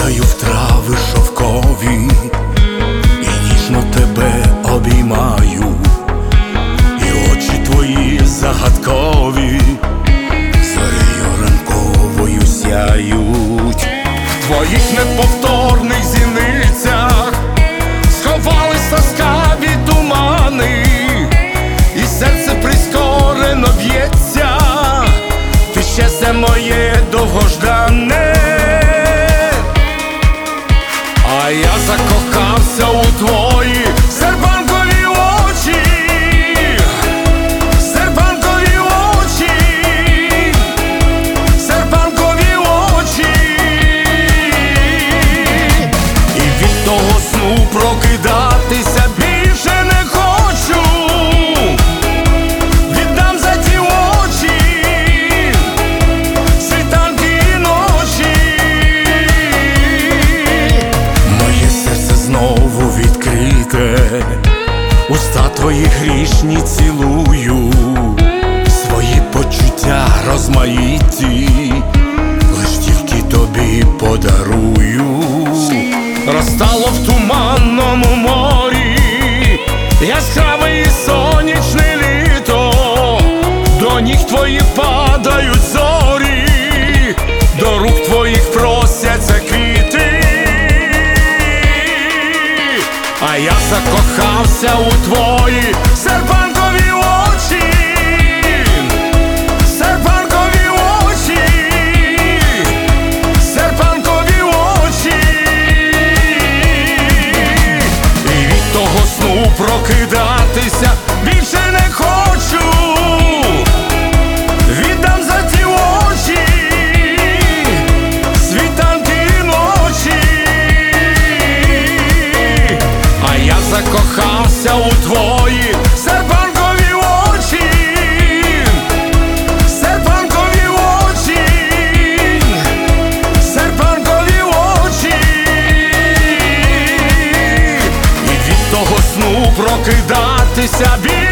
Падаю в трави шовкові і ніжно тебе обіймаю, і очі твої загадкові зорею ранковою сяють. В твоїх неповторних зіницях сховались ласкаві тумани, і серце прискорено б'ється. Ти щастя моє довгождане, а я закохався у твої серпанкові очі, серпанкові очі, серпанкові очі. І від того сну прокидатися більше не хочу. Віддам за ті очі світанки і ночі. Моє серце знову відкрите, уста твої грішні цілую, свої почуття розмаїті лиш тільки тобі подарую. Розтало в туманному морі яскраве і сонячне літо, до ніг твоїх падають зорі, до рук твоїх просяться квіти. А я закохався у твої серпанкові очі, серпанкові очі, серпанкові очі. І від того сну прокидатися більше не хочу. Віддам за ті очі світанки і ночі. А я закохався у твої серпанкові очі, серпанкові очі, серпанкові очі. І від того сну прокидатися більше